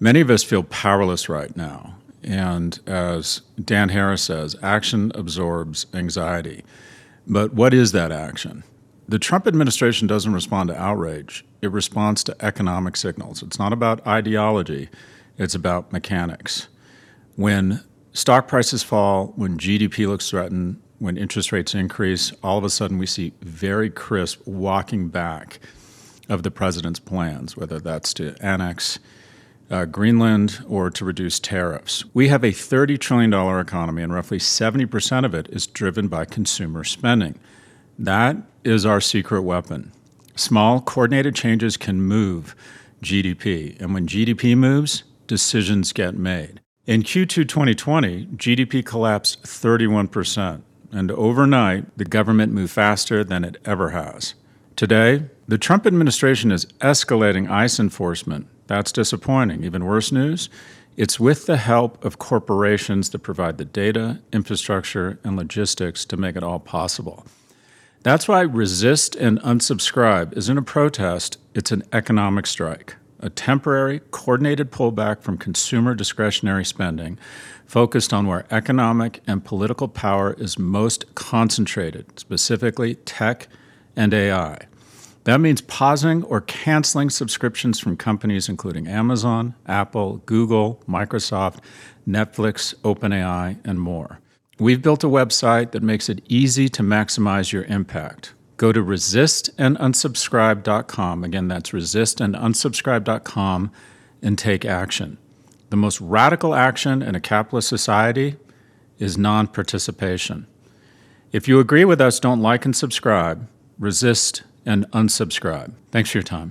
Many of us feel powerless right now. And as Dan Harris says, action absorbs anxiety. But what is that action? The Trump administration doesn't respond to outrage. It responds to economic signals. It's not about ideology. It's about mechanics. When stock prices fall, when GDP looks threatened, when interest rates increase, all of a sudden we see very crisp walking back of the president's plans, whether that's to annex Greenland or to reduce tariffs. We have a $30 trillion economy, and roughly 70% of it is driven by consumer spending. That is our secret weapon. Small, coordinated changes can move GDP, and when GDP moves, decisions get made. In Q2 2020, GDP collapsed 31%, and overnight, the government moved faster than it ever has. Today, the Trump administration is escalating ICE enforcement. That's disappointing. Even worse news, it's with the help of corporations that provide the data, infrastructure, and logistics to make it all possible. That's why resist and unsubscribe isn't a protest, it's an economic strike, a temporary, coordinated pullback from consumer discretionary spending focused on where economic and political power is most concentrated, specifically tech and AI. That means pausing or canceling subscriptions from companies including Amazon, Apple, Google, Microsoft, Netflix, OpenAI, and more. We've built a website that makes it easy to maximize your impact. Go to resistandunsubscribe.com. Again, that's resistandunsubscribe.com and take action. The most radical action in a capitalist society is non-participation. If you agree with us, don't like and subscribe. Resist and unsubscribe. Thanks for your time.